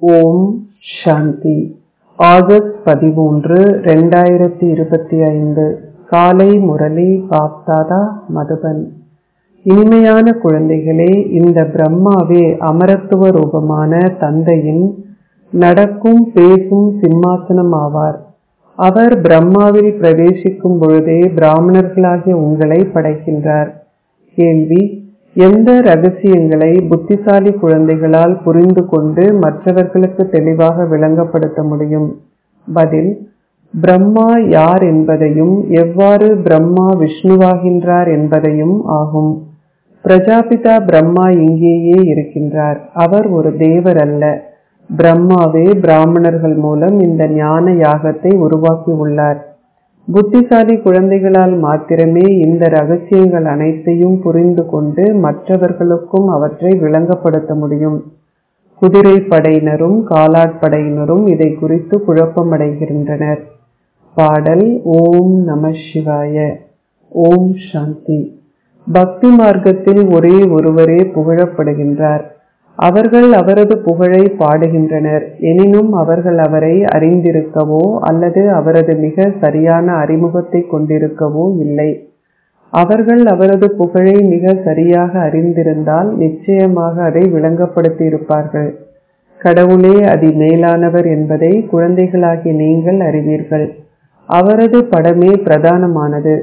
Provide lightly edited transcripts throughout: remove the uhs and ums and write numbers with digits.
ஓம் சாந்தி. August 13, 2025 காலை முரளி பாப்தாதா மதுபன். இனிமையான குழந்தைகளே, இந்த பிரம்மாவே அமரத்துவ ரூபமான தந்தையின் நடக்கும் பேசும் சிம்மாசனம் ஆவார். அவர் பிரம்மாவில் பிரவேசிக்கும் பொழுதே பிராமணர்களாகிய உங்களை படைக்கின்றார். கேள்வி: எந்த ரகசியங்களை புத்திசாலி குழந்தைகளால் புரிந்து கொண்டு மற்றவர்களுக்கு தெளிவாக விளங்கப்படுத்த முடியும்? பதில்: பிரம்மா யார் என்பதையும் எவ்வாறு பிரம்மா விஷ்ணுவாகின்றார் என்பதையும் ஆகும். பிரஜாபிதா பிரம்மா இங்கேயே இருக்கின்றார். அவர் ஒரு தேவர் அல்ல. பிரம்மாவே பிராமணர்கள் மூலம் இந்த ஞான யாகத்தை உருவாக்கி உள்ளார். புத்திசாலி குழந்தைகளால் மாத்திரமே இந்த ரகசியங்கள் அனைத்தையும் புரிந்து கொண்டு மற்றவர்களுக்கும் அவற்றை விளங்கப்படுத்த முடியும். குதிரை படையினரும் காலாட்படையினரும் இதை குறித்து குழப்பமடைகின்றனர். பாடல்: ஓம் நம சிவாய. ஓம் சாந்தி. பக்தி மார்க்கத்தில் ஒரே ஒருவரே புகழப்படுகின்றார். அவர்கள் அவரது புகழை பாடுகின்றனர். எனினும் அவர்கள் அவரை அறிந்திருக்கவோ அல்லது அவரது மிக சரியான அறிமுகத்தை கொண்டிருக்கவோ இல்லை. அவர்கள் அவரது புகழை மிக சரியாக அறிந்திருந்தால் நிச்சயமாக அதை விளங்கப்படுத்தி இருப்பார்கள். கடவுளே அதிமேலானவர் என்பதை குழந்தைகளாகிய நீங்கள் அறிவீர்கள். அவரது படமே பிரதானமானது.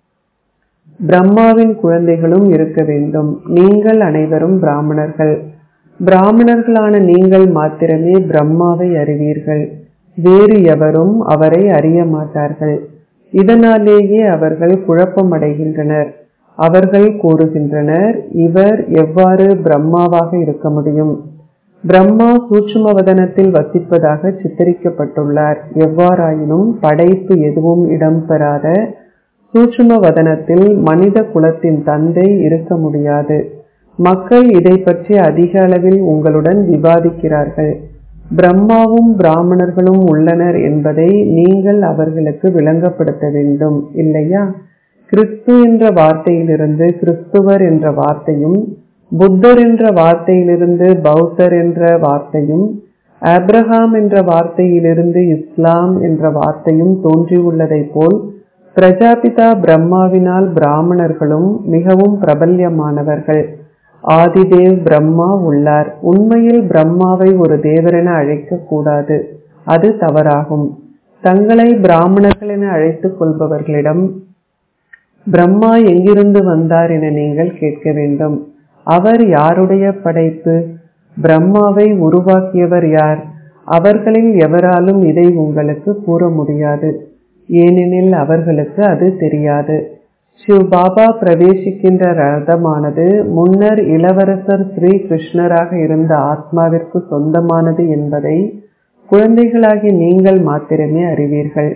பிரம்மாவின் குழந்தைகளும் இருக்க வேண்டும். நீங்கள் அனைவரும் பிராமணர்கள். பிராமணர்களான நீங்கள் மாத்திரமே பிரம்மாவை அறிவீர்கள். வேறு எவரும் அவரை அறிய மாட்டார்கள். இதனாலேயே அவர்கள் குழப்பமடைகின்றனர். அவர்கள் கூறுகின்றனர், இவர் எவ்வாறு பிரம்மாவாக இருக்க முடியும்? பிரம்மா சூட்சுமவதனத்தில் வசிப்பதாக சித்தரிக்கப்பட்டுள்ளார். எவ்வாறாயினும் படைப்பு எதுவும் இடம்பெறாத சூட்சுமவதனத்தில் மனித குலத்தின் தந்தை இருக்க முடியாது. மக்கள் இதை பற்றி அதிக அளவில் உங்களுடன் விவாதிக்கிறார்கள். பிரம்மாவும் பிராமணர்களும் உள்ளனர் என்பதை நீங்கள் அவர்களுக்கு விளங்கப்படுத்த வேண்டும், இல்லையா? கிறிஸ்து என்ற வார்த்தையிலிருந்து கிறிஸ்துவர் என்ற வார்த்தையும், புத்தர் என்ற வார்த்தையிலிருந்து பௌத்தர் என்ற வார்த்தையும், ஆப்ரஹாம் என்ற வார்த்தையிலிருந்து இஸ்லாம் என்ற வார்த்தையும் தோன்றியுள்ளதை போல் பிரஜாபிதா பிரம்மாவினால் பிராமணர்களும் மிகவும் பிரபல்யமானவர்கள். ஆதிதேவ் பிரம்மா உள்ளார். உண்மையில் பிரம்மாவை ஒரு தேவரென அழைக்க கூடாது. அது தவறாகும். தங்களை பிராமணர்கள் என அழைத்துக் கொள்பவர்களிடம் பிரம்மா எங்கிருந்து வந்தார் என நீங்கள் கேட்க வேண்டும். அவர் யாருடைய படைப்பு? பிரம்மாவை உருவாக்கியவர் யார்? அவர்களில் எவராலும் இதை உங்களுக்கு கூற முடியாது. ஏனெனில் அவர்களுக்கு அது தெரியாது. சிவ் பாபா பிரவேசிக்கின்ற ரதமானது முன்னர் இளவரசர் ஸ்ரீ கிருஷ்ணராக இருந்த ஆத்மாவிற்கு சொந்தமானது என்பதை குழந்தைகளாகி நீங்கள் மாத்திரமே அறிவீர்கள்.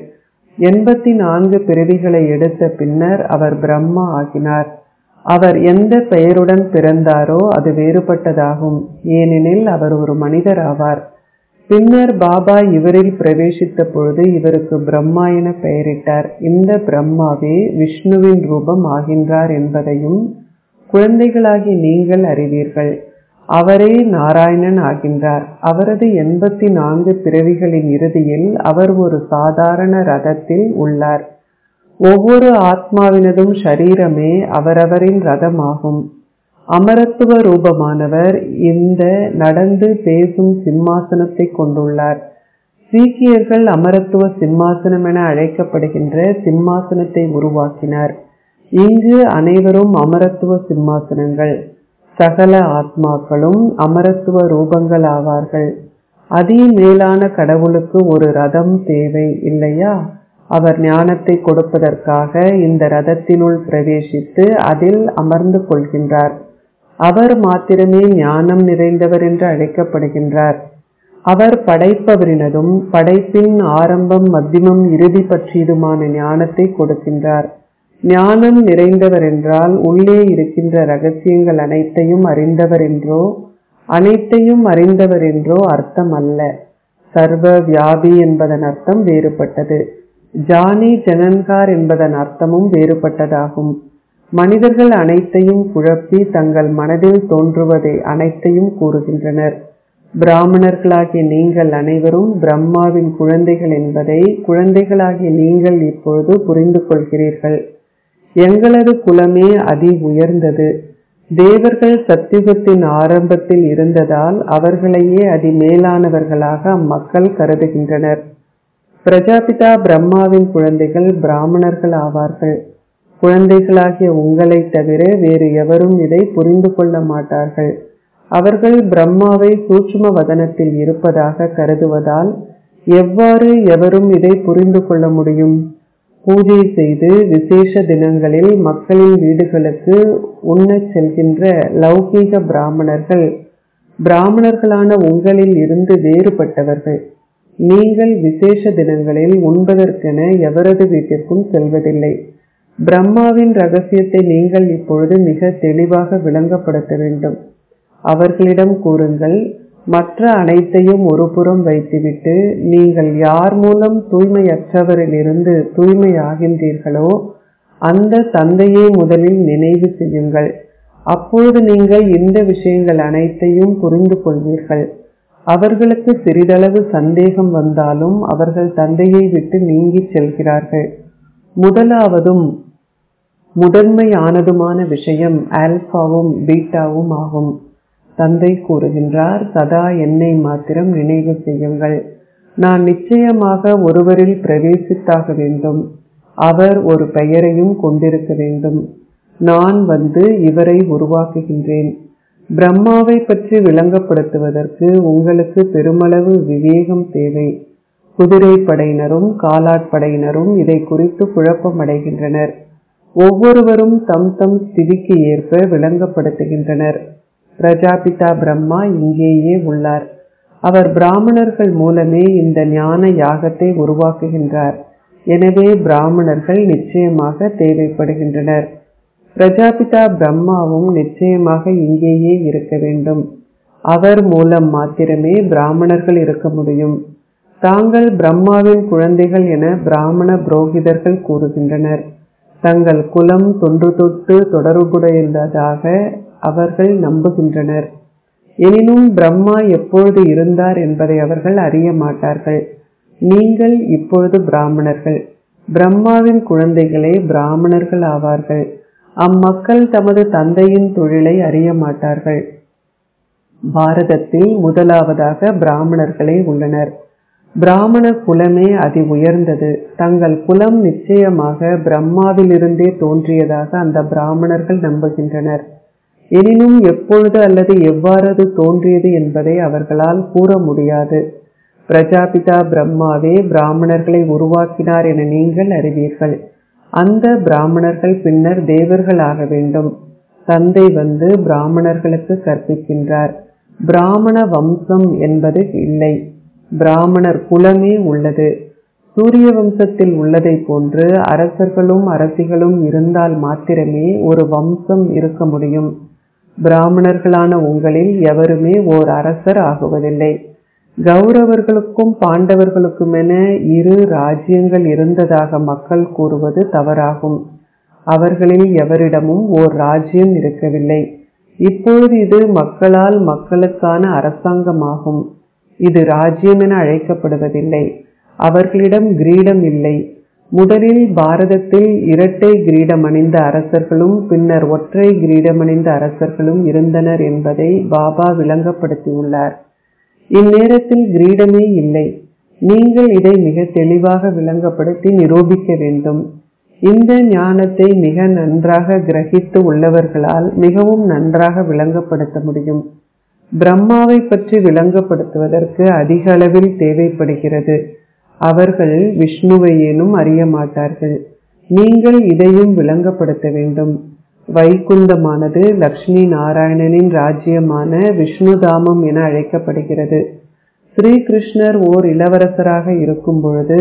84 பிறவிகளை எடுத்த பின்னர் அவர் பிரம்மா ஆகினார். அவர் எந்த பெயருடன் பிறந்தாரோ அது வேறுபட்டதாகும். ஏனெனில் அவர் ஒரு மனிதர் ஆவார். பின்னர் பாபா இவரில் பிரவேசித்த பொழுது இவருக்கு பிரம்மா என பெயரிட்டார். இந்த பிரம்மாவே விஷ்ணுவின் ரூபம் ஆகின்றார் என்பதையும் குழந்தைகளாகி நீங்கள் அறிவீர்கள். அவரே நாராயணன் ஆகின்றார். அவரது 84 பிறவிகளின் இறுதியில் அவர் ஒரு சாதாரண ரதத்தில் உள்ளார். ஒவ்வொரு ஆத்மாவினதும் ஷரீரமே அவரவரின் ரதமாகும். அமரத்துவ ரூபமானவர் இந்த நடந்து பேசும் சிம்மாசனத்தை கொண்டுள்ளார். சீக்கியர்கள் அமரத்துவ சிம்மாசனம் என அழைக்கப்படுகின்ற சிம்மாசனத்தை உருவாக்கினார். இங்கு அனைவரும் அமரத்துவ சிம்மாசனங்கள். சகல ஆத்மாக்களும் அமரத்துவ ரூபங்கள் ஆவார்கள். அதிமேலான கடவுளுக்கு ஒரு ரதம் தேவை, இல்லையா? அவர் ஞானத்தை கொடுப்பதற்காக இந்த ரதத்தினுள் பிரவேசித்து அதில் அமர்ந்து கொள்கின்றார். அவர் மாத்திரமே ஞானம் நிறைந்தவர் என்று அழைக்கப்படுகின்றார். அவர் படைப்பவரினதும் படைப்பின் ஆரம்பம் மத்தியமம் இறுதி பற்றியதுமான ஞானத்தை கொடுக்கின்றார். ஞானம் நிறைந்தவர் என்றால் உள்ளே இருக்கின்ற ரகசியங்கள் அனைத்தையும் அறிந்தவர் என்றோ அனைத்தையும் அறிந்தவர் என்றோ அர்த்தம் அல்ல. சர்வ வியாபி என்பதன் அர்த்தம் வேறுபட்டது. ஜானி ஜனன்கார் என்பதன் அர்த்தமும் வேறுபட்டதாகும். மனிதர்கள் அனைத்தையும் குழப்பி தங்கள் மனதில் தோன்றுவதை அனைத்தையும் கூறுகின்றனர். பிராமணர்களாகிய நீங்கள் அனைவரும் பிரம்மாவின் குழந்தைகள் என்பதை குழந்தைகளாகிய நீங்கள் இப்பொழுது புரிந்து கொள்கிறீர்கள். எங்களது குலமே அதி உயர்ந்தது. தேவர்கள் சத்யுகத்தின் ஆரம்பத்தில் இருந்ததால் அவர்களையே அதி மேலானவர்களாக அம்மக்கள் கருதுகின்றனர். பிரஜாபிதா பிரம்மாவின் குழந்தைகள் பிராமணர்கள் ஆவார்கள். குழந்தைகளாகிய உங்களை தவிர வேறு எவரும் இதை புரிந்து கொள்ள மாட்டார்கள். அவர்கள் பிரம்மாவை சூட்சும வதனத்தில் இருப்பதாக கருதுவதால் எவ்வாறு எவரும் இதை புரிந்து கொள்ள முடியும்? பூஜை செய்து விசேஷ தினங்களில் மக்களின் வீடுகளுக்கு உண்ணச் செல்கின்ற லௌகீக பிராமணர்கள் பிராமணர்களான உங்களில் இருந்து வேறுபட்டவர்கள். நீங்கள் விசேஷ தினங்களில் உண்பதற்கென எவரது வீட்டிற்கும் செல்வதில்லை. பிரம்மாவின் ரகசியத்தை நீங்கள் இப்பொழுது மிக தெளிவாக விளங்கப்படுத்த வேண்டும். அவர்களிடம் கூறுங்கள், மற்ற அனைத்தையும் ஒரு புறம் வைத்துவிட்டு நீங்கள் யார் மூலம் தூய்மையற்றவரிலிருந்து தூய்மையாகின்றீர்களோ அந்த தந்தையை முதலில் நினைவு செய்யுங்கள். அப்பொழுது நீங்கள் இந்த விஷயங்கள் அனைத்தையும் புரிந்து கொள்வீர்கள். அவர்களுக்கு சிறிதளவு சந்தேகம் வந்தாலும் அவர்கள் தந்தையை விட்டு நீங்கி செல்கிறார்கள். முதலாவதும் முதன்மையானதுமான விஷயம் ஆல்பாவும் பீட்டாவும் ஆகும். தந்தை கூறுகின்றார், சதா என்னை மாத்திரம் நினைவு செய்யுங்கள். நான் நிச்சயமாக ஒருவரில் பிரவேசித்தாக வேண்டும். அவர் ஒரு பெயரையும் கொண்டிருக்க வேண்டும். நான் வந்து இவரை உருவாக்குகின்றேன். பிரம்மாவை பற்றி விளங்கப்படுத்துவதற்கு உங்களுக்கு பெருமளவு விவேகம் தேவை. குதிரை படையினரும் காலாட்படையினரும் இதை குறித்து குழப்பமடைகின்றனர். ஒவ்வொருவரும் தம் தம் ஸ்திதிக்கு ஏற்ப விளங்கப்படுத்துகின்றனர். பிரஜாபிதா பிரம்மா இங்கேயே உள்ளார். அவர் பிராமணர்கள் மூலமே இந்த ஞான யாகத்தை உருவாக்குகின்றார். எனவே பிராமணர்கள் நிச்சயமாக தேவைப்படுகின்றனர். பிரஜாபிதா பிரம்மாவும் நிச்சயமாக இங்கேயே இருக்க வேண்டும். அவர் மூலம் மாத்திரமே பிராமணர்கள் இருக்க முடியும். தாங்கள் பிரம்மாவின் குழந்தைகள் என பிராமண புரோகிதர்கள் கூறுகின்றனர். தங்கள் குலம் தொன்று தொட்டு தொடர்புடையதாக அவர்கள் நம்புகின்றனர். எனினும் பிரம்மா எப்பொழுது இருந்தார் என்பதை அவர்கள் அறிய மாட்டார்கள். நீங்கள் இப்பொழுது பிராமணர்கள். பிரம்மாவின் குழந்தைகளே பிராமணர்கள் ஆவார்கள். அம்மக்கள் தமது தந்தையின் தொழிலை அறிய மாட்டார்கள். பாரதத்தில் முதலாவதாக பிராமணர்களே உள்ளனர். பிராமண குலமே அதி உயர்ந்தது. தங்கள் குலம் நிச்சயமாக பிரம்மாவிலிருந்தே தோன்றியதாக அந்த பிராமணர்கள் நம்புகின்றனர். எனினும் எப்பொழுது அல்லது எவ்வாறு தோன்றியது என்பதை அவர்களால் கூற முடியாது. பிரஜாபிதா பிரம்மாவே பிராமணர்களை உருவாக்கினார் என நீங்கள் அறிவீர்கள். அந்த பிராமணர்கள் பின்னர் தேவர்கள் ஆக வேண்டும். தந்தை வந்து பிராமணர்களுக்கு கற்பிக்கின்றார். பிராமண வம்சம் என்பது இல்லை, பிராமணர் குலமே உள்ளது. சூரிய வம்சத்தில் உள்ளதை போன்று அரசர்களும் அரசிகளும் இருந்தால் மாத்திரமே ஒரு வம்சம் இருக்க முடியும். பிராமணர்களான உங்களில் எவருமே ஓர் அரசர் ஆகுவதில்லை. கௌரவர்களுக்கும் பாண்டவர்களுக்குமென இரு ராஜ்யங்கள் இருந்ததாக மக்கள் கூறுவது தவறாகும். அவர்களில் எவரிடமும் ஓர் ராஜ்யம் இருக்கவில்லை. இப்பொழுது இது மக்களால் மக்களுக்கான அரசாங்கமாகும். இது ராஜ்யம் என அழைக்கப்படுவதில்லை. அவர்களிடம் கிரீடம் இல்லை. முதலில் பாரதத்தில் இரட்டை கிரீடமணிந்த அரசர்களும் பின்னர் ஒற்றை கிரீடமணிந்த அரசர்களும் இருந்தனர் என்பதை பாபா விளங்கப்படுத்தியுள்ளார். இந்நேரத்தில் கிரீடமே இல்லை. நீங்கள் இதை மிக தெளிவாக விளங்கப்படுத்தி நிரூபிக்க வேண்டும். இந்த ஞானத்தை மிக நன்றாக கிரகித்து உள்ளவர்களால் மிகவும் நன்றாக விளங்கப்படுத்த முடியும். பிரம்மாவை பற்றி விளங்கப்படுத்துவதற்கு அதிக அளவில் தேவைப்படுகிறது. அவர்கள் விஷ்ணுவையேனும் அறிய மாட்டார்கள். நீங்கள் இதையும் விளங்கப்படுத்த வேண்டும். வைகுந்தமானது லக்ஷ்மி நாராயணனின் ராஜ்யமான விஷ்ணுதாமம் என அழைக்கப்படுகிறது. ஸ்ரீகிருஷ்ணர் ஓர் இளவரசராக இருக்கும் பொழுது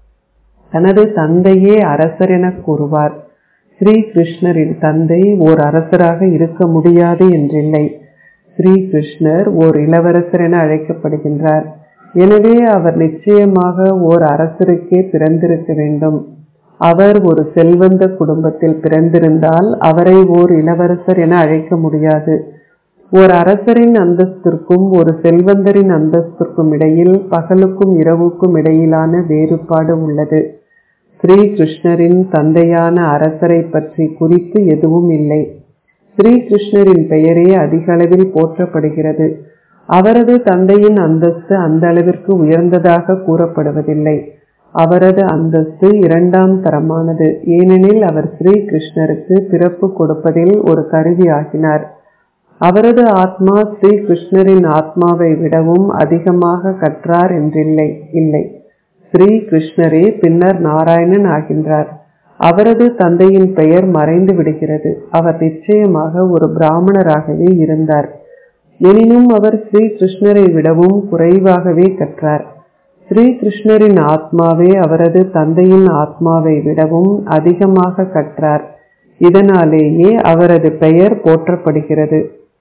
தனது தந்தையே அரசர் என கூறுவார். ஸ்ரீகிருஷ்ணரின் தந்தை ஓர் அரசராக இருக்க முடியாது என்றில்லை. ஸ்ரீகிருஷ்ணர் ஓர் இளவரசர் என அழைக்கப்படுகின்றார். எனவே அவர் நிச்சயமாக ஓர் அரசருக்கே பிறந்திருக்க வேண்டும். அவர் ஒரு செல்வந்த குடும்பத்தில் பிறந்திருந்தால் அவரை ஓர் இளவரசர் என அழைக்க முடியாது. ஒரு அரசரின் அந்தஸ்திற்கும் ஒரு செல்வந்தரின் அந்தஸ்திற்கும் இடையில் பகலுக்கும் இரவுக்கும் இடையிலான வேறுபாடு உள்ளது. ஸ்ரீ கிருஷ்ணரின் தந்தையான அரசரை பற்றி குறிப்பு எதுவும் இல்லை. ஸ்ரீ கிருஷ்ணரின் பெயரே அதிக அளவில் போற்றப்படுகிறது. அவரது தந்தையின் அந்தஸ்து அந்த அளவிற்கு உயர்ந்ததாக கூறப்படுவதில்லை. அவரது அந்தஸ்து இரண்டாம் தரமானது. ஏனெனில் அவர் ஸ்ரீ கிருஷ்ணருக்கு பிறப்பு கொடுப்பதில் ஒரு கருவி ஆகினார். அவரது ஆத்மா ஸ்ரீ கிருஷ்ணரின் ஆத்மாவை விடவும் அதிகமாக கற்றார் என்றில்லை. இல்லை, ஸ்ரீ கிருஷ்ணரே பின்னர் நாராயணன் ஆகின்றார். அவரது தந்தையின் பெயர் மறைந்து விடுகிறது. அவர் நிச்சயமாக ஒரு பிராமணராகவே இருந்தார். எனினும் அவர் ஸ்ரீ கிருஷ்ணரை விடவும் குறைவாகவே கற்றார். ஸ்ரீ கிருஷ்ணரின் ஆத்மாவே அவரது தந்தையின் ஆத்மாவை விடவும் அதிகமாக கற்றார். இதனாலேயே அவரது பெயர் போற்றப்படுகிறது.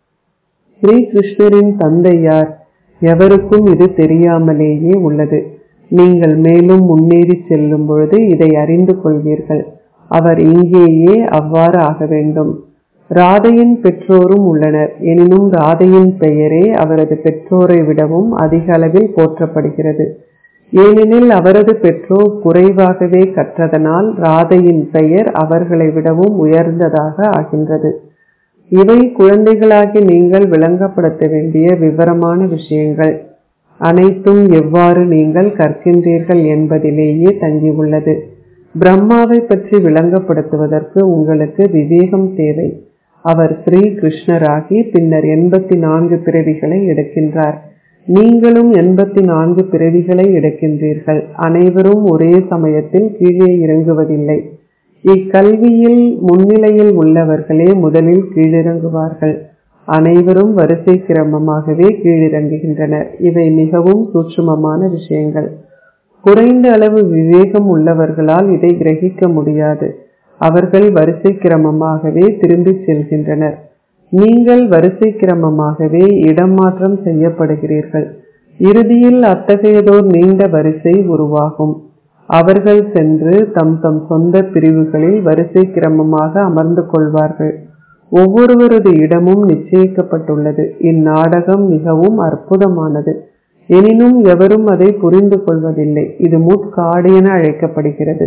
ஸ்ரீ கிருஷ்ணரின் தந்தை யார்? எவருக்கும் இது தெரியாமலேயே உள்ளது. நீங்கள் மேலும் முன்னேறி செல்லும் பொழுது இதை அறிந்து கொள்வீர்கள். அவர் இங்கேயே அவ்வாறு ஆக வேண்டும். ராதையின் பெற்றோரும் உள்ளனர். எனினும் ராதையின் பெயரே அவரது பெற்றோரை விடவும் அதிக அளவில் போற்றப்படுகிறது. ஏனெனில் அவரது பெற்றோர் குறைவாகவே கற்றதனால் ராதையின் பெயர் அவர்களை விடவும் உயர்ந்ததாக ஆகின்றது. இவை குழந்தைகளாகி நீங்கள் விளங்கப்படுத்த வேண்டிய விவரமான விஷயங்கள். அனைத்தும் எவ்வாறு நீங்கள் கற்கின்றீர்கள் என்பதிலேயே தங்கியுள்ளது. பிரம்மாவை பற்றி விளங்கப்படுத்துவதற்கு உங்களுக்கு விவேகம் தேவை. அவர் ஸ்ரீ கிருஷ்ணராகி பின்னர் 84 பிறவிகளை எடுக்கின்றார். நீங்களும் 84 பிறவிகளை எடுக்கின்றீர்கள். அனைவரும் ஒரே சமயத்தில் கீழே இறங்குவதில்லை. இக்கல்வியில் முன்னிலையில் உள்ளவர்களே முதலில் கீழிறங்குவார்கள். அனைவரும் வரிசை கிரமமாகவே கீழிறங்குகின்றனர். இவை மிகவும் சூட்சுமமான விஷயங்கள். குறைந்த அளவு விவேகம் உள்ளவர்களால் இதை கிரகிக்க முடியாது. அவர்கள் வரிசை கிரமமாகவே திரும்பி செல்கின்றனர். நீங்கள் வரிசை கிரமமாகவே இடமாற்றம் செய்யப்படுகிறீர்கள். இறுதியில் அத்தகையதோர் நீண்ட வரிசை உருவாகும். அவர்கள் சென்று தம் தம் சொந்த பிரிவுகளில் வரிசை கிரமமாக அமர்ந்து கொள்வார்கள். ஒவ்வொருவரது இடமும் நிச்சயிக்கப்பட்டுள்ளது. இந்நாடகம் மிகவும் அற்புதமானது. எனினும் எவரும் அதை புரிந்து கொள்வதில்லை. இது முட்காடு என அழைக்கப்படுகிறது.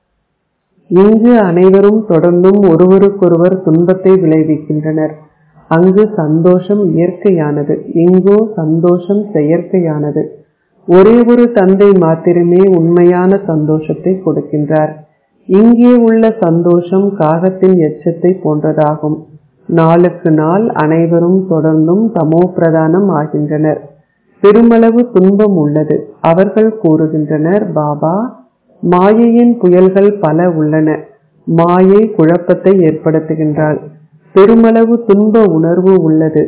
இங்கு அனைவரும் தொடர்ந்தும் ஒருவருக்கொருவர் துன்பத்தை விளைவிக்கின்றனர். அங்கு சந்தோஷம் இயற்கையானது, இங்கோ சந்தோஷம் செயற்கையானது. ஒரே ஒரு தந்தை மாத்திரமே உண்மையான சந்தோஷத்தை கொடுக்கின்றார். இங்கே உள்ள சந்தோஷம் காகத்தின் எச்சத்தை போன்றதாகும். நாளுக்கு நாள் அனைவரும் தொடர்ந்தும் தமோ பிரதானம் ஆகின்றனர். பெருமளவு துன்பம் உள்ளது. அவர்கள் கூறுகின்றனர், பாபா, மாயையின் புயல்கள் பல உள்ளன. மாயை குழப்பத்தை ஏற்படுத்துகின்றாள். பெருமளவு துன்ப உணர்வு உள்ளது.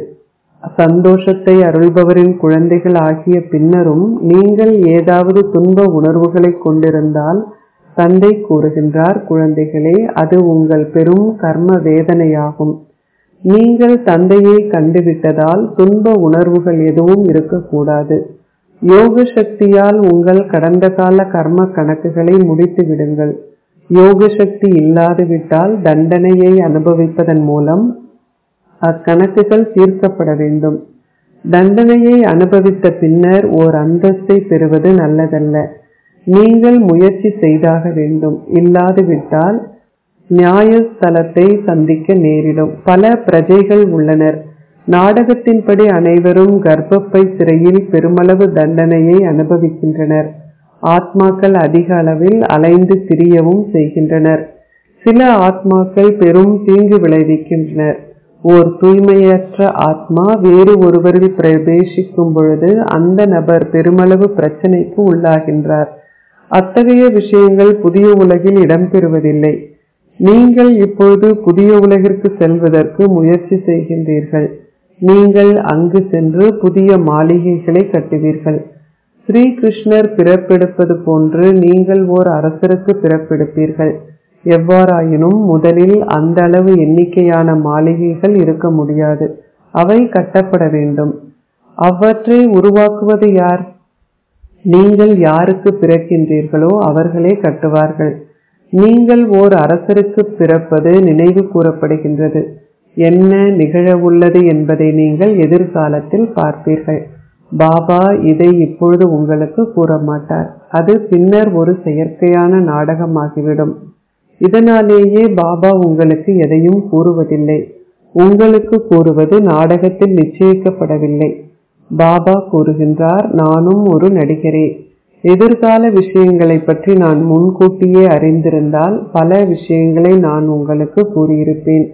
சந்தோஷத்தை அருள்பவரின் குழந்தைகள் ஆகிய பின்னரும் நீங்கள் ஏதாவது துன்ப உணர்வுகளை கொண்டிருந்தால் தந்தை கூறுகின்றார், குழந்தைகளே, அது உங்கள் பெரும் கர்ம வேதனையாகும். நீங்கள் தந்தையை கண்டுவிட்டதால் துன்ப உணர்வுகள் எதுவும் இருக்கக்கூடாது. யோக சக்தியால் உங்கள் கடந்த கால கர்ம கணக்குகளை முடித்து விடுங்கள். யோக சக்தி இல்லாது விட்டால் தண்டனையை அனுபவிப்பதன் மூலம் அக்கணக்குகள் தீர்க்கப்பட வேண்டும். தண்டனையை அனுபவித்த பின்னர் ஓர் அந்தஸ்தை பெறுவது நல்லதல்ல. நீங்கள் முயற்சி செய்தாக வேண்டும். இல்லாது விட்டால் நியாயஸ்தலத்தை சந்திக்க நேரிடும். பல பிரஜைகள் உள்ளனர். நாடகத்தின்படி அனைவரும் கர்ப்பப்பை சிறையில் பெருமளவு தண்டனையை அனுபவிக்கின்றனர். ஆத்மாக்கள் அதிக அளவில் அலைந்து திரியவும் செய்கின்றனர். சில ஆத்மாக்கள் பெரும் தீங்கு விளைவிக்கின்றனர். ஓர் தூய்மையற்ற ஆத்மா வேறு ஒருவரில் பிரவேசிக்கும் பொழுது அந்த நபர் பெருமளவு பிரச்சனைக்கு உள்ளாகின்றார். அத்தகைய விஷயங்கள் புதிய உலகில் இடம்பெறுவதில்லை. நீங்கள் இப்பொழுது புதிய உலகிற்கு செல்வதற்கு முயற்சி செய்கின்றீர்கள். நீங்கள் அங்கு சென்று புதிய மாளிகைகளை கட்டுவீர்கள். ஸ்ரீ கிருஷ்ணர் பிறப்பெடுப்பது போன்று நீங்கள் ஓர் அரசருக்கு பிறப்பெடுப்பீர்கள். எவ்வாறாயினும் முதலில் அந்த அளவு எண்ணிக்கையான மாளிகைகள் இருக்க முடியாது. அவை கட்டப்பட வேண்டும். அவற்றை உருவாக்குவது யார்? நீங்கள் யாருக்கு பிறக்கின்றீர்களோ அவர்களே கட்டுவார்கள். நீங்கள் ஓர் அரசருக்கு பிறப்பது நினைவு கூறப்படுகின்றது. என்ன நிகழவுள்ளது என்பதை நீங்கள் எதிர்காலத்தில் பார்ப்பீர்கள். பாபா இதை இப்பொழுது உங்களுக்கு கூற மாட்டார். அது பின்னர் ஒரு செயற்கையான நாடகமாகிவிடும். இதனாலேயே பாபா உங்களுக்கு எதையும் கூறுவதில்லை. உங்களுக்கு கூறுவது நாடகத்தில் நிச்சயிக்கப்படவில்லை. பாபா கூறுகின்றார், நானும் ஒரு நடிகரே. எதிர்கால விஷயங்களை பற்றி நான் முன்கூட்டியே அறிந்திருந்தால் பல விஷயங்களை நான் உங்களுக்கு கூறியிருப்பேன்.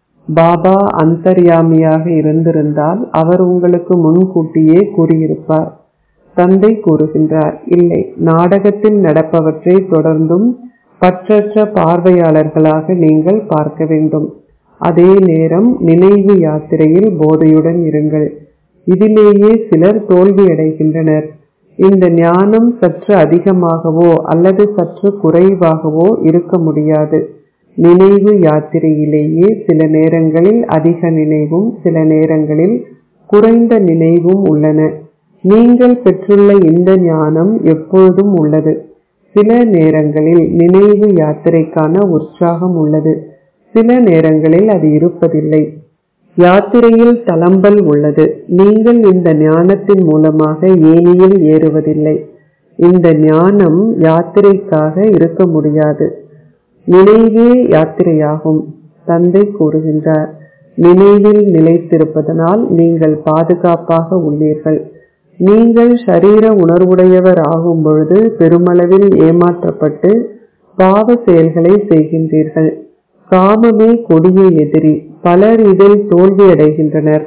பாபா அந்தர்யாமியாக இருந்திருந்தால் அவர் உங்களுக்கு முன்கூட்டியே கூறியிருப்பார். தந்தை கூறுகின்றார், இல்லை, நாடகத்தில் நடப்பவற்றை தொடர்ந்தும் பற்றற்ற பார்வையாளர்களாக நீங்கள் பார்க்க வேண்டும். அதே நேரம் நினைவு யாத்திரையில் போதையுடன் இருங்கள். இதிலேயே சிலர் தோல்வியடைகின்றனர். இந்த ஞானம் சற்று அதிகமாகவோ அல்லது சற்று குறைவாகவோ இருக்க முடியாது. நினைவு யாத்திரையிலேயே சில நேரங்களில் அதிக நினைவும் சில நேரங்களில் குறைந்த நினைவும் உள்ளன. நீங்கள் பெற்றுள்ள இந்த ஞானம் எப்பொழுதும் உள்ளது. சில நேரங்களில் நினைவு யாத்திரைக்கான உற்சாகம் உள்ளது, சில நேரங்களில் அது இருப்பதில்லை. யாத்திரையில் தளம்பல் உள்ளது. நீங்கள் இந்த ஞானத்தின் மூலமாக ஏணியில் ஏறுவதில்லை. இந்த ஞானம் யாத்திரைக்காக இருக்க முடியாது. நினைவே யாத்திரையாகும். தந்தை கூறுகின்றார், நினைவில் நிலைத்திருப்பதனால் நீங்கள் பாதுகாப்பாக உள்ளீர்கள். நீங்கள் ஷரீர உணர்வுடையவர் ஆகும் பொழுது பெருமளவில் ஏமாற்றப்பட்டு பாவ செயல்களை செய்கின்றீர்கள். காமமே கொடிய எதிரி. பலர் இதில் தோல்வியடைகின்றனர்.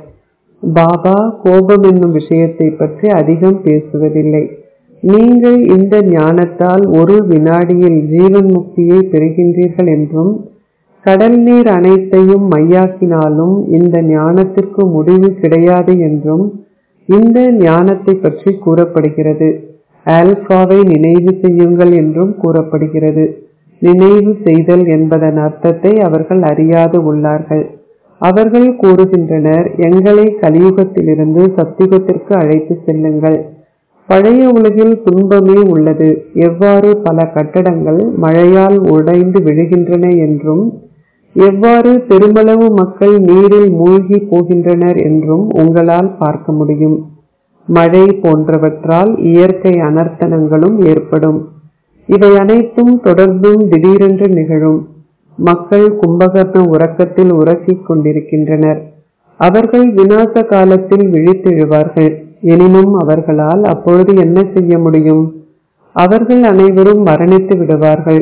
பாபா கோபம் என்னும் விஷயத்தை பற்றி அதிகம் பேசுவதில்லை. நீங்கள் இந்த ஞானத்தால் ஒரு வினாடியில் ஜீவன் முக்தியை பெறுகின்றீர்கள் என்றும், கடல் நீர் அனைத்தையும் மையாக்கினாலும் இந்த ஞானத்திற்கு முடிவு கிடையாது என்றும் இந்த ஞானத்தை பற்றி கூறப்படுகிறது. ஆல்பாவை நினைவு செய்யுங்கள் என்றும் கூறப்படுகிறது. நினைவு செய்தல் என்பதன் அர்த்தத்தை அவர்கள் அறியாது உள்ளார்கள். அவர்கள் கூறுகின்றனர், எங்களை கலியுகத்திலிருந்து சத்தியுகத்திற்கு அழைத்து செல்லுங்கள். பழைய உலகில் துன்பமே உள்ளது. எவ்வாறு பல கட்டடங்கள் மழையால் உடைந்து விழுகின்றன என்றும், எவ்வாறு பெருமளவு மக்கள் நீரில் மூழ்கி போகின்றனர் என்றும் உங்களால் பார்க்க முடியும். மழை போன்றவற்றால் இயற்கை அனர்த்தங்களும் ஏற்படும். இவை அனைத்தும் தொடர்ந்தும் திடீரென்று நிகழும். மக்கள் கும்பகர்ண உறக்கத்தில் உறக்கிக் கொண்டிருக்கின்றனர். அவர்கள் விநாச காலத்தில் விழித்தெழுவார்கள். எனினும் அவர்களால் அப்பொழுது என்ன செய்ய முடியும்? அவர்கள் அனைவரும் மரணித்து விடுவார்கள்.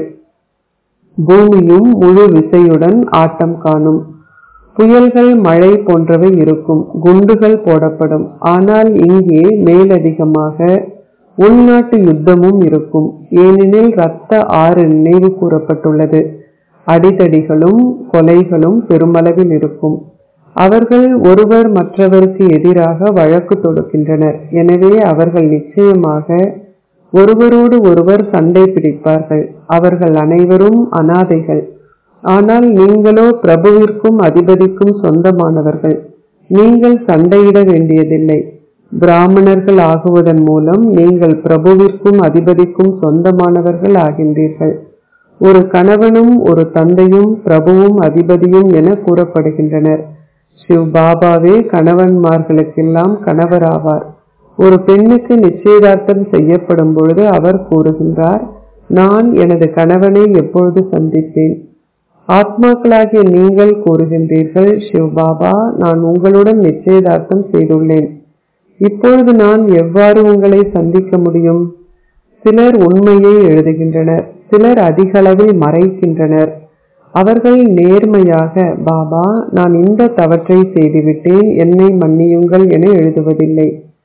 பூமியும் முழு விசையுடன் ஆட்டம் காணும். புயல்கள், மழை போன்றவை இருக்கும். குண்டுகள் போடப்படும். ஆனால் இங்கே மேலதிகமாக உள்நாட்டு யுத்தமும் இருக்கும். ஏனெனில் இரத்த ஆறு நினைவு கூறப்பட்டுள்ளது. அடிதடிகளும் கொலைகளும் பெருமளவில் இருக்கும். அவர்கள் ஒருவர் மற்றவருக்கு எதிராக வழக்கு தொடுக்கின்றனர். எனவே அவர்கள் நிச்சயமாக ஒருவரோடு ஒருவர் சண்டை பிடிப்பார்கள். அவர்கள் அனைவரும் அனாதைகள். ஆனால் நீங்களோ பிரபுவிற்கும் அதிபதிக்கும் சொந்தமானவர்கள். நீங்கள் சண்டையிட வேண்டியதில்லை. பிராமணர்கள் ஆகுவதன் மூலம் நீங்கள் பிரபுவிற்கும் அதிபதிக்கும் சொந்தமானவர்கள் ஆகின்றீர்கள். ஒரு கணவனும் ஒரு தந்தையும் பிரபுவும் அதிபதியும் என கூறப்படுகின்றனர். சிவ் பாபாவே கணவன்மார்களுக்கெல்லாம் கணவராவார். ஒரு பெண்ணுக்கு நிச்சயதார்த்தம் செய்யப்படும் பொழுது அவர் கூறுகின்றார், நான் எனது கணவனை எப்பொழுது சந்திப்பேன்? ஆத்மாக்களாகிய நீங்கள் கூறுகின்றீர்கள், சிவ் பாபா, நான் உங்களுடன் நிச்சயதார்த்தம் செய்துள்ளேன். இப்பொழுது நான் எவ்வாறு உங்களை சந்திக்க முடியும்? சிலர் உண்மையை எழுதுகின்றனர், சிலர் அதிக அளவில் மறைக்கின்றனர். அவர்கள் நேர்மையாக, பாபா, நான் இந்த தவற்றை செய்துவிட்டேன், என்னை மன்னியுங்கள் என எழுதுவதில்லை.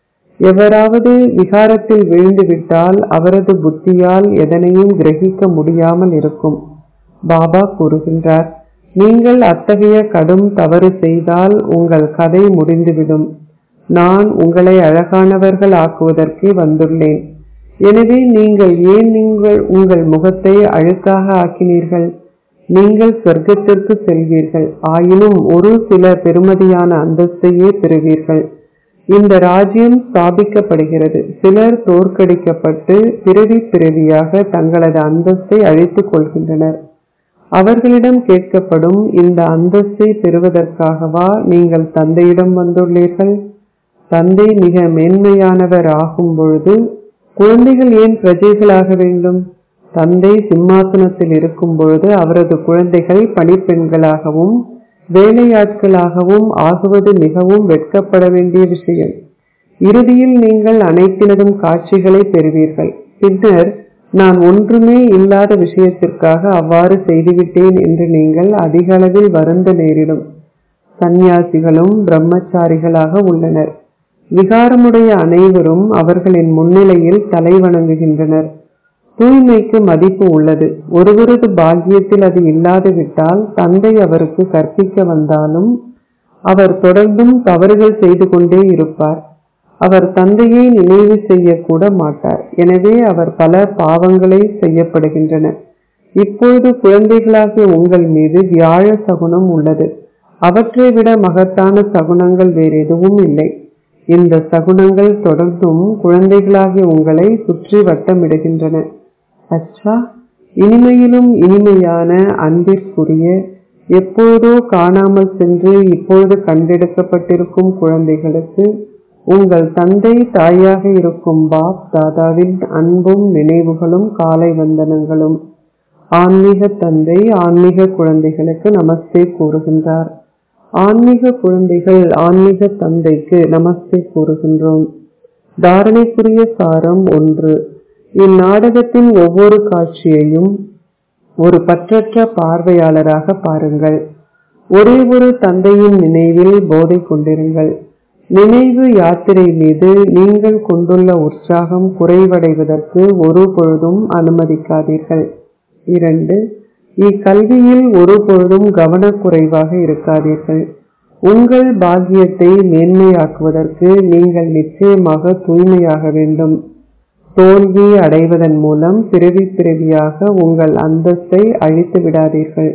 எவராவது விகாரத்தில் விழுந்துவிட்டால் அவரது புத்தியால் எதனையும் கிரகிக்க முடியாமல் இருக்கும். பாபா கூறுகின்றார், நீங்கள் அத்தகைய கடும் தவறு செய்தால் உங்கள் கதை முடிந்துவிடும். நான் உங்களை அழகானவர்கள் ஆக்குவதற்கே வந்துள்ளேன். எனவே நீங்கள் ஏன் உங்கள் முகத்தை அழுக்காக ஆக்கினீர்கள்? நீங்கள் சொர்க்கத்திற்கு செல்வீர்கள். ஆயினும் ஒரு சில பெருமதியான அந்தஸ்தையே பெறுவீர்கள். இந்த ராஜ்யம் ஸ்தாபிக்கப்படுகிறது. சிலர் தோற்கடிக்கப்பட்டு பிறவி பிறவியாக தங்களது அந்தஸ்தை அழித்துக் கொள்கின்றனர். அவர்களிடம் கேட்கப்படும், இந்த அந்தஸ்தை பெறுவதற்காகவா நீங்கள் தந்தையிடம் வந்துள்ளீர்கள்? தந்தை மிக மேன்மையானவர் ஆகும் பொழுது குழந்தைகள் ஏன் பிரஜைகளாக வேண்டும்? தந்தை சிம்மாசனத்தில் இருக்கும் பொழுது அவரது குழந்தைகள் பணிப்பெண்களாகவும் வேலையாட்களாகவும் ஆகுவது மிகவும் வெட்கப்பட வேண்டிய விஷயம். இறுதியில் நீங்கள் அனைத்தினதும் காட்சிகளை பெறுவீர்கள். பின்னர் நான் ஒன்றுமே இல்லாத விஷயத்திற்காக அவ்வாறு செய்துவிட்டேன் என்று நீங்கள் அதிக அளவில் வருந்த நேரிடும். சந்நியாசிகளும் பிரம்மச்சாரிகளாக உள்ளனர். விகாரமுடைய அனைவரும் அவர்களின் முன்னிலையில் தலை வணங்குகின்றனர். தூய்மைக்கு மதிப்பு உள்ளது. ஒருவரது பாக்கியத்தில் அது இல்லாது விட்டால் தந்தை அவருக்கு கற்பிக்க வந்தாலும் அவர் தொடர்ந்தும் தவறுகள் செய்து கொண்டே இருப்பார். அவர் தந்தையை நினைவு செய்ய கூட மாட்டார். எனவே அவர் பல பாவங்களை செய்யப்படுகின்றன. இப்பொழுது குழந்தைகளாகிய உங்கள் மீது வியாழ சகுனம் உள்ளது. அவற்றை விட மகத்தான சகுனங்கள் வேறு எதுவும் இல்லை. இந்த சகுனங்கள் தொடர்ந்தும் குழந்தைகளாகிய உங்களை சுற்றி வட்டமிடுகின்றன. அச்சா, இனிமையிலும் இனிமையான அன்பிற்குரிய, எப்பொழுதோ காணாமல் சென்று இப்பொழுது கண்டெடுக்கப்பட்டிருக்கும் குழந்தைகளுக்கு உங்கள் தந்தை தாயாக இருக்கும் பாப் தாதாவின் அன்பும் நினைவுகளும் காலை வந்தனங்களும். ஆன்மீக தந்தை ஆன்மீக குழந்தைகளுக்கு நமஸ்தே கூறுகின்றார். ஆன்மீக குழந்தைகள் ஆன்மீக தந்தைக்கு நமஸ்தே கூறுகின்றோம். தாரணைக்குரிய சாரம் 1. இந்நாடகத்தின் ஒவ்வொரு காட்சியையும் ஒரு பற்றற்ற பார்வையாளராக பாருங்கள். ஒரே ஒரு தந்தையின் நினைவில் போதை கொண்டிருங்கள். நினைவு யாத்திரை மீது நீங்கள் கொண்டுள்ள உற்சாகம் குறைவடைவதற்கு ஒரு பொழுதும் அனுமதிக்காதீர்கள். 2. இக்கல்வியில் ஒரு பொழுதும் கவனக்குறைவாக இருக்காதீர்கள். உங்கள் பாக்கியத்தை மேன்மையாக்குவதற்கு நீங்கள் நிச்சயமாக தூய்மையாக வேண்டும். தோல்வி அடைவதன் மூலம் பிறவி பிறவியாக உங்கள் அந்தஸ்தை அழித்து விடாதீர்கள்.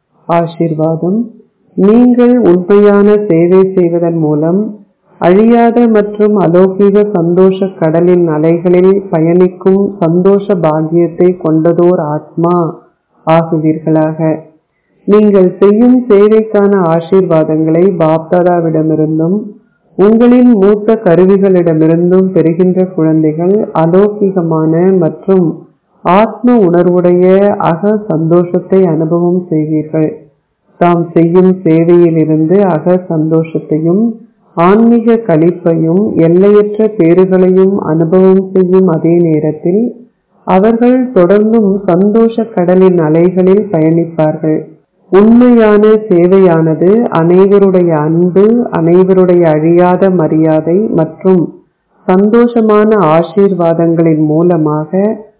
ஆசீர்வாதம். நீங்கள் உண்மையான சேவை செய்வதன் மூலம் அழியாத மற்றும் அலௌகிக சந்தோஷ கடலின் அலைகளில் பயணிக்கும் சந்தோஷ பாக்கியத்தை கொண்டதோர் ஆத்மா ஆகுவீர்களாக. நீங்கள் செய்யும் சேவைக்கான ஆசீர்வாதங்களை பாப்தாதாவிடமிருந்தும் உங்களின் மூத்த கருவிகளிடமிருந்தும் பெறுகின்ற குழந்தைகள் அலௌகிகமான மற்றும் ஆத்ம உணர்வுடைய அக சந்தோஷத்தை அனுபவம் செய்வீர்கள். தாம் செய்யும் சேவையிலிருந்து அக சந்தோஷத்தையும் ஆன்மீக களிப்பையும் எல்லையற்ற பேறுகளையும் அனுபவம் செய்யும் அதே நேரத்தில் அவர்கள் தொடர்ந்தும் சந்தோஷ கடலின் அலைகளில் பயணிப்பார்கள். உண்மையான சேவையானது அனைவருடைய அன்பு, அனைவருடைய அழியாத மரியாதை மற்றும் சந்தோஷமான ஆசீர்வாதங்களின் மூலமாக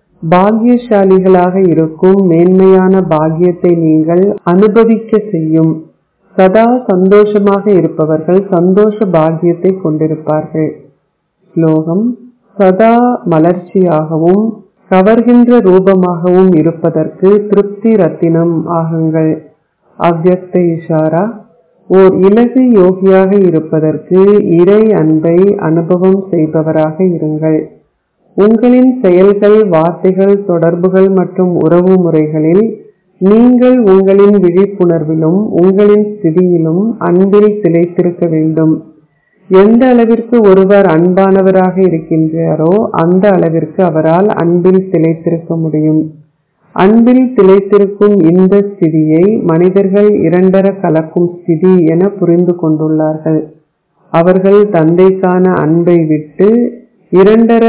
பாக்கியசாலிகளாக இருக்கும் மேன்மையான பாக்கியத்தை நீங்கள் அனுபவிக்க செய்யும். சதா சந்தோஷமாக இருப்பவர்கள் சந்தோஷ பாக்கியத்தை கொண்டிருப்பார்கள். ஸ்லோகம். சதா மலர்ச்சியாகவும் கவர்கின்ற ரூபமாகவும் இருப்பதற்கு திருப்தி ரத்தினம் ஆகுங்கள். அவ்யக்த இஷாரா. ஓர் இலகு யோகியாக இருப்பதற்கு இறை அன்பை அனுபவம் செய்பவராக இருங்கள். உங்களின் செயல்கள், வார்த்தைகள், தொடர்புகள் மற்றும் உறவு முறைகளில் நீங்கள் உங்களின் விழிப்புணர்விலும் உங்களின் ஸ்திதியிலும் அன்பில் திளைத்திருக்க வேண்டும். எந்த அளவிற்கு ஒருவர் அன்பானவராக இருக்கின்றாரோ அந்த அளவிற்கு அவரால் அன்பில் திளைத்திருக்க முடியும். அன்பில் திளைத்திருக்கும் இந்த ஸ்திதியை மனிதர்கள் இரண்டர கலக்கும் ஸ்திதி என புரிந்து கொண்டுள்ளார்கள். அவர்கள் தந்தைக்கான அன்பை விட்டு இரண்டர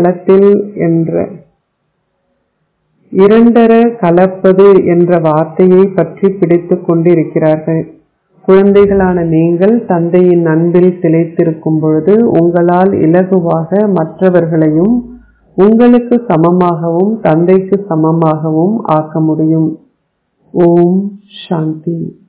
கலப்பது என்ற வார்த்தையை பற்றி பிடித்துக் கொண்டிருக்கிறார்கள். குழந்தைகளான நீங்கள் தந்தையின் அன்பில் திளைத்திருக்கும் பொழுது உங்களால் இலகுவாக மற்றவர்களையும் உங்களுக்கு சமமாகவும் தந்தைக்கு சமமாகவும் ஆக்க முடியும். ஓம் சாந்தி.